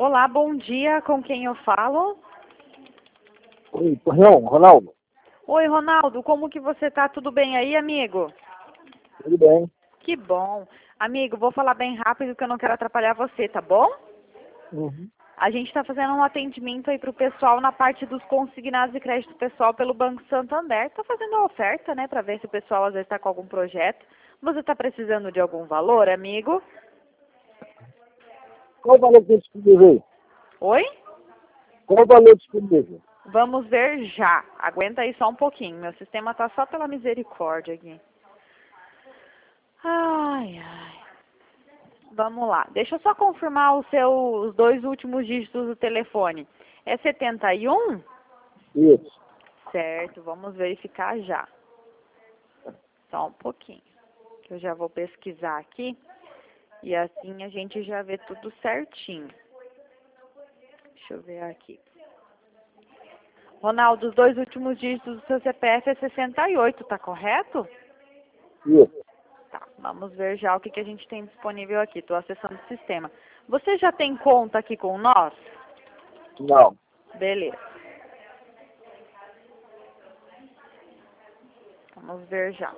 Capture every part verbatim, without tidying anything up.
Olá, bom dia. Com quem eu falo? Oi, não, Ronaldo. Oi, Ronaldo. Como que você tá? Tudo bem aí, amigo? Tudo bem? Que bom. Amigo, vou falar bem rápido que eu não quero atrapalhar você, tá bom? Uhum. A gente está fazendo um atendimento aí pro pessoal na parte dos consignados de crédito pessoal pelo Banco Santander. Tá fazendo a oferta, né, para ver se o pessoal às vezes está com algum projeto. Você está precisando de algum valor, amigo? Qual o valor que tem disponível aí? Oi? Qual o valor disponível? Vamos ver já. Aguenta aí só um pouquinho. Meu sistema tá só pela misericórdia aqui. Ai, ai. Vamos lá. Deixa eu só confirmar o seu, os dois últimos dígitos do telefone. É setenta e um? Isso. Certo, vamos verificar já. Só um pouquinho. Que eu já vou pesquisar aqui. E assim a gente já vê tudo certinho. Deixa eu ver aqui. Ronaldo, os dois últimos dígitos do seu C P F é sessenta e oito, tá correto? Isso. Tá, vamos ver já o que, que a gente tem disponível aqui. Estou acessando o sistema. Você já tem conta aqui com nós? Não. Beleza. Vamos ver já.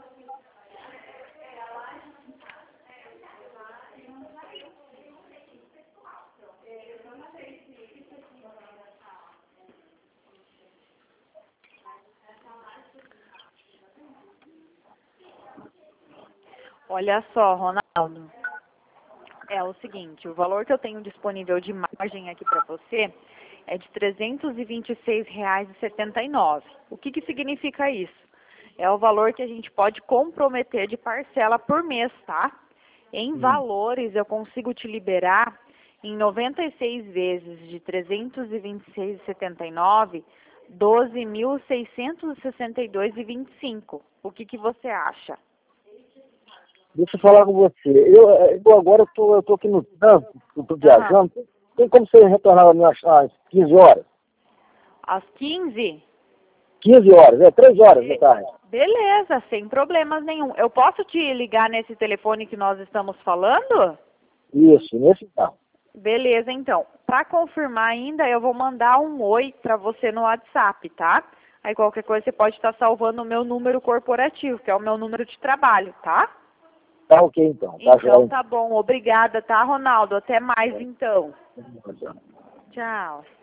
Olha só, Ronaldo. É o seguinte, o valor que eu tenho disponível de margem aqui para você é de trezentos e vinte e seis reais e setenta e nove. O que que significa isso? É o valor que a gente pode comprometer de parcela por mês, tá? Em Hum. valores, eu consigo te liberar em noventa e seis vezes de trezentos e vinte e seis reais e setenta e nove, doze mil seiscentos e sessenta e dois reais e vinte e cinco. O que que você acha? Deixa eu falar com você. Eu, eu agora estou eu tô aqui no trânsito, eu estou Aham. viajando. Tem como você retornar a minhas às quinze horas? Às quinze? quinze horas, é três horas da tarde. Beleza, sem problemas nenhum. Eu posso te ligar nesse telefone que nós estamos falando? Isso, nesse carro. Beleza, então. Para confirmar ainda, eu vou mandar um oi para você no WhatsApp, tá? Aí qualquer coisa você pode estar salvando o meu número corporativo, que é o meu número de trabalho, tá? Tá ok então, tá Então joia. tá bom. Obrigada, tá, Ronaldo? Até mais então. Então. Tchau.